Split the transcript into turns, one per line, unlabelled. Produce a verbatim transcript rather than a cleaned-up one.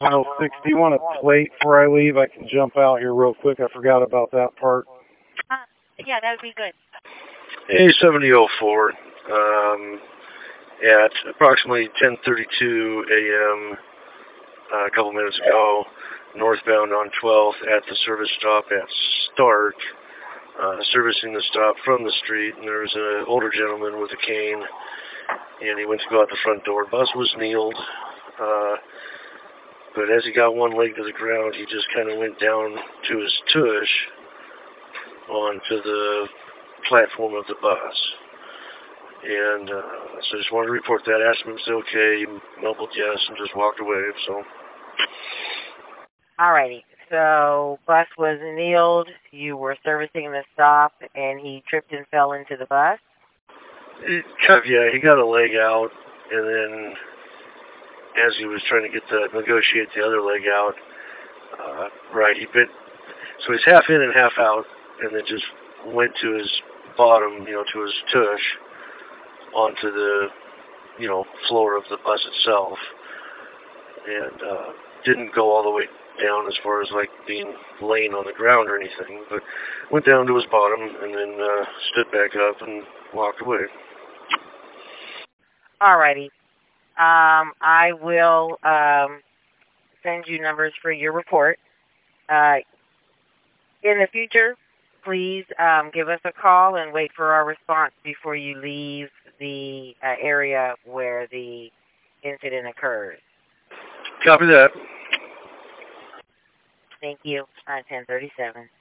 Final six, do you want a plate before I leave? I can jump out here real quick. I forgot about that part.
Uh, yeah, that would be good.
A seventy oh four, um, at approximately ten thirty-two a.m. Uh, a couple minutes ago, northbound on twelfth at the service stop at Stark, uh, servicing the stop from the street, and there was an older gentleman with a cane, and he went to go out the front door. Bus was kneeled, uh, but as he got one leg to the ground, he just kind of went down to his tush onto the platform of the bus. And uh, so I just wanted to report that, asked him if it was okay, he mumbled yes, and just walked away, so...
Alrighty, so bus was kneeled, you were servicing the stop, and he tripped and fell into the bus?
It, kind of, yeah, he got a leg out, and then as he was trying to get the, negotiate the other leg out, uh, right, he bit, so he's half in and half out, and then just went to his bottom, you know, to his tush, onto the, you know, floor of the bus itself, and uh, didn't go all the way down as far as like being laying on the ground or anything, but went down to his bottom and then uh, stood back up and walked away.
Alrighty. Um, I will um, send you numbers for your report. Uh, in the future, please um, give us a call and wait for our response before you leave the uh, area where the incident occurs.
Copy that.
Thank you. Uh, ten thirty-seven.